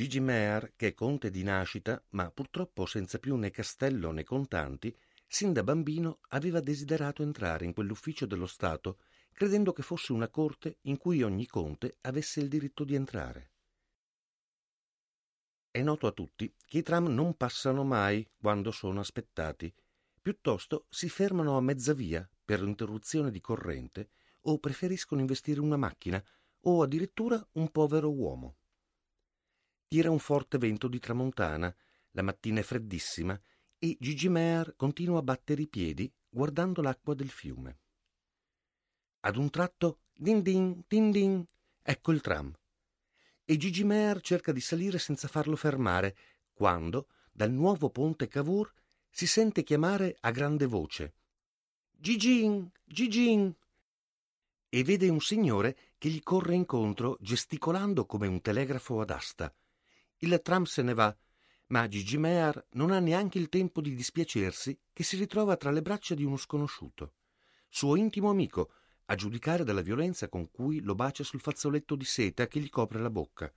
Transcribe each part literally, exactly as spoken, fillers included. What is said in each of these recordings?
Gigi Mear, che è conte di nascita, ma purtroppo senza più né castello né contanti, sin da bambino aveva desiderato entrare in quell'ufficio dello Stato, credendo che fosse una corte in cui ogni conte avesse il diritto di entrare. È noto a tutti che i tram non passano mai quando sono aspettati, piuttosto si fermano a mezza via per interruzione di corrente o preferiscono investire una macchina o addirittura un povero uomo. Tira un forte vento di tramontana, la mattina è freddissima e Gigi Mear continua a battere i piedi guardando l'acqua del fiume. Ad un tratto, din din, din din, ecco il tram. E Gigi Mear cerca di salire senza farlo fermare, quando, dal nuovo ponte Cavour, si sente chiamare a grande voce: Gigin, Gigin! E vede un signore che gli corre incontro gesticolando come un telegrafo ad asta. Il tram se ne va, ma Gigi Mear non ha neanche il tempo di dispiacersi che si ritrova tra le braccia di uno sconosciuto, suo intimo amico, a giudicare dalla violenza con cui lo bacia sul fazzoletto di seta che gli copre la bocca.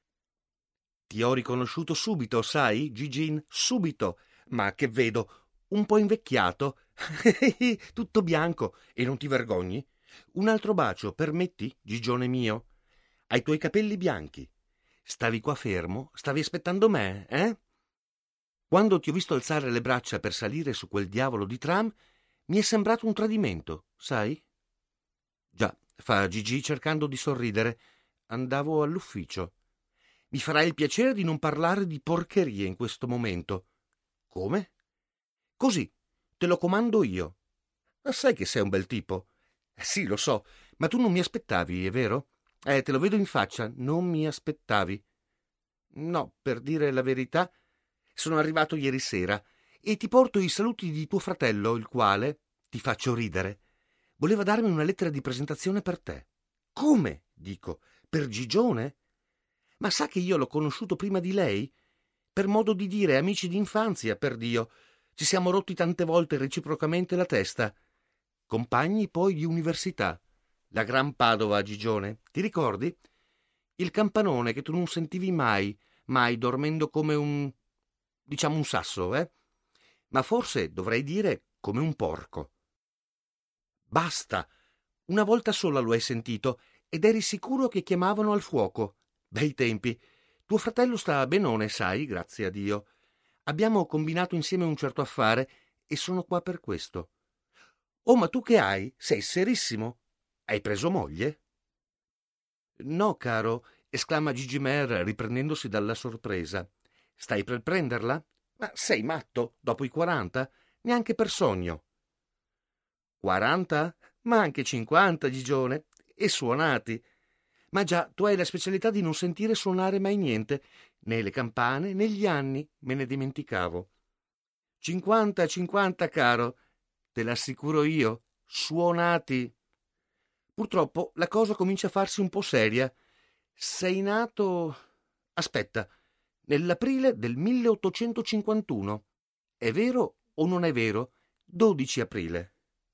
Ti ho riconosciuto subito, sai, Gigin, subito, ma che vedo, un po' invecchiato, tutto bianco, e non ti vergogni? Un altro bacio, permetti, Gigione mio? Hai i tuoi capelli bianchi. Stavi qua fermo? Stavi aspettando me, eh? Quando ti ho visto alzare le braccia per salire su quel diavolo di tram, mi è sembrato un tradimento, sai? Già, fa Gigi cercando di sorridere. Andavo all'ufficio. Mi farai il piacere di non parlare di porcherie in questo momento. Come? Così, te lo comando io. Ma sai che sei un bel tipo? Eh, sì, lo so, ma tu non mi aspettavi, è vero? Eh, te lo vedo in faccia, non mi aspettavi. No, per dire la verità, sono arrivato ieri sera e ti porto i saluti di tuo fratello, il quale, ti faccio ridere, voleva darmi una lettera di presentazione per te. Come? Dico, per Gigione? Ma sa che io l'ho conosciuto prima di lei? Per modo di dire, amici d'infanzia, per Dio. Ci siamo rotti tante volte reciprocamente la testa. Compagni poi di università. La Gran Padova, Gigione, ti ricordi? Il campanone che tu non sentivi mai, mai dormendo come un... diciamo un sasso, eh? Ma forse dovrei dire come un porco. Basta! Una volta sola lo hai sentito ed eri sicuro che chiamavano al fuoco. Bei tempi. Tuo fratello sta benone, sai, grazie a Dio. Abbiamo combinato insieme un certo affare e sono qua per questo. Oh, ma tu che hai? Sei serissimo? Hai preso moglie? No, caro, esclama Gigi Mear riprendendosi dalla sorpresa. Stai per prenderla? Ma sei matto? Dopo i quaranta? Neanche per sogno. Quaranta? Ma anche cinquanta, Gigione. E suonati. Ma già, tu hai la specialità di non sentire suonare mai niente, né le campane, né gli anni, me ne dimenticavo. Cinquanta, cinquanta, caro, te l'assicuro io, suonati. Purtroppo la cosa comincia a farsi un po' seria. Sei nato... Aspetta, nell'aprile del milleottocentocinquantuno. È vero o non è vero? dodici aprile.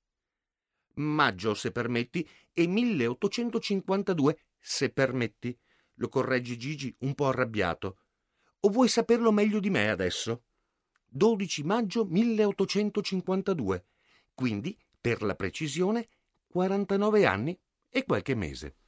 Maggio, se permetti, e milleottocentocinquantadue, se permetti, lo corregge Gigi un po' arrabbiato. O vuoi saperlo meglio di me adesso? dodici maggio milleottocentocinquantadue, quindi, per la precisione, quarantanove anni e qualche mese.